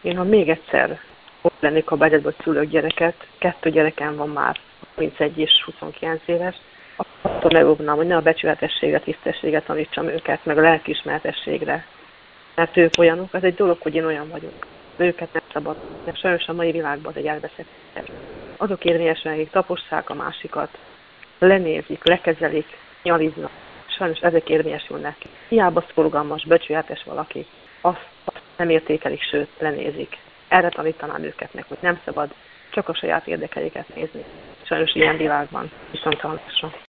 Én, ha még egyszer ott lennék a begyedbe, hogy szülök gyereket, 2 gyerekem van már, 31 és 29 éves, akkor megóvnám, hogy ne a becsületességre, tisztességet tanítsam őket, meg a lelkiismeretességre. Mert ők olyanok, az egy dolog, hogy én olyan vagyok. Őket nem szabad, mert sajnos a mai világban az egy elveszett. Azok érvényesen, akik tapossák a másikat, lenézik, lekezelik, nyaliznak. Sajnos ezek érvényesülnek. Hiába szorgalmas, becsületes valaki, azt nem értékelik, sőt, lenézik. Erre tanítanám őket meg, hogy nem szabad csak a saját érdekeiket nézni. Sajnos ilyen világban viszont hallásra.